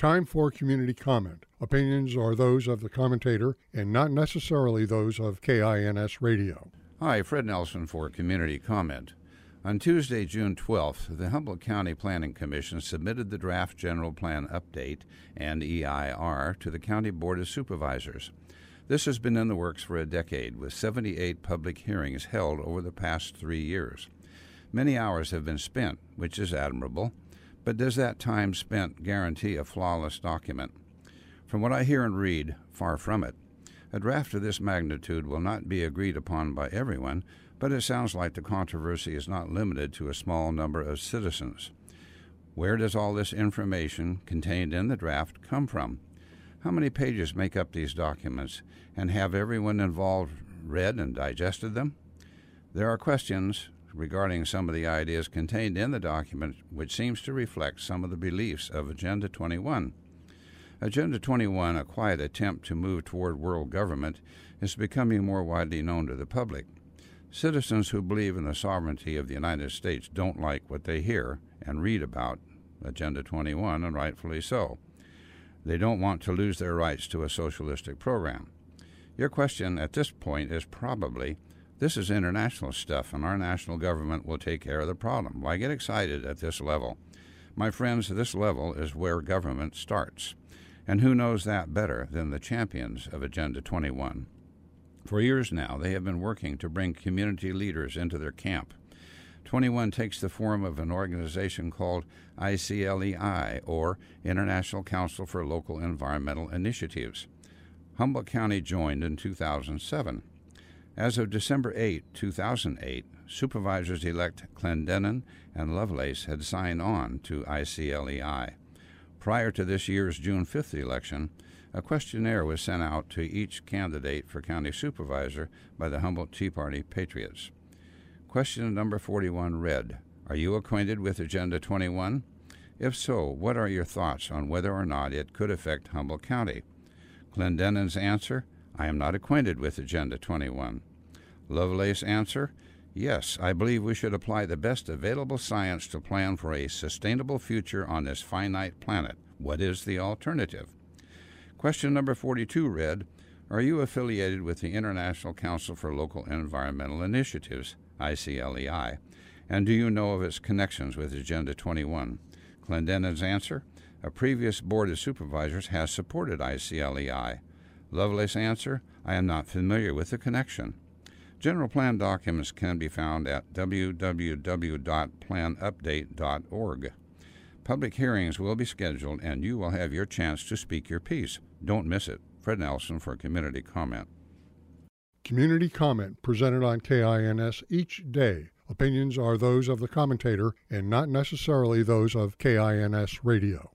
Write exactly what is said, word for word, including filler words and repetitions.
Time for community comment. Opinions are those of the commentator and not necessarily those of K I N S Radio. Hi, Fred Nelson for community comment. On Tuesday, June twelfth, the Humboldt County Planning Commission submitted the draft General Plan Update and E I R to the County Board of Supervisors. This has been in the works for a decade, with seventy-eight public hearings held over the past three years. Many hours have been spent, which is admirable, but does that time spent guarantee a flawless document? From what I hear and read, far from it. A draft of this magnitude will not be agreed upon by everyone, but it sounds like the controversy is not limited to a small number of citizens. Where does all this information contained in the draft come from? How many pages make up these documents, and have everyone involved read and digested them? There are questions regarding some of the ideas contained in the document which seems to reflect some of the beliefs of Agenda twenty-one. Agenda twenty-one, a quiet attempt to move toward world government, is becoming more widely known to the public. Citizens who believe in the sovereignty of the United States don't like what they hear and read about Agenda twenty-one, and rightfully so. They don't want to lose their rights to a socialistic program. Your question at this point is probably, this is international stuff and our national government will take care of the problem. Why get excited at this level? My friends, this level is where government starts. And who knows that better than the champions of Agenda twenty-one? For years now, they have been working to bring community leaders into their camp. twenty-one takes the form of an organization called I C L E I, or International Council for Local Environmental Initiatives. Humboldt County joined in two thousand seven. As of December eighth, two thousand eight, Supervisors-elect Clendenin and Lovelace had signed on to I C L E I. Prior to this year's June fifth election, a questionnaire was sent out to each candidate for county supervisor by the Humboldt Tea Party Patriots. Question number forty-one read, "Are you acquainted with Agenda twenty-one? If so, what are your thoughts on whether or not it could affect Humboldt County?" Clendenin's answer, "I am not acquainted with Agenda twenty-one. Lovelace answer, "Yes, I believe we should apply the best available science to plan for a sustainable future on this finite planet. What is the alternative?" Question number forty-two read, "Are you affiliated with the International Council for Local Environmental Initiatives, I C L E I, and do you know of its connections with Agenda twenty-one? Clendenin's answer, "A previous Board of Supervisors has supported I C L E I. Lovelace answer, "I am not familiar with the connection." General plan documents can be found at w w w dot plan update dot org. Public hearings will be scheduled, and you will have your chance to speak your piece. Don't miss it. Fred Nelson for Community Comment. Community comment presented on K I N S each day. Opinions are those of the commentator and not necessarily those of K I N S Radio.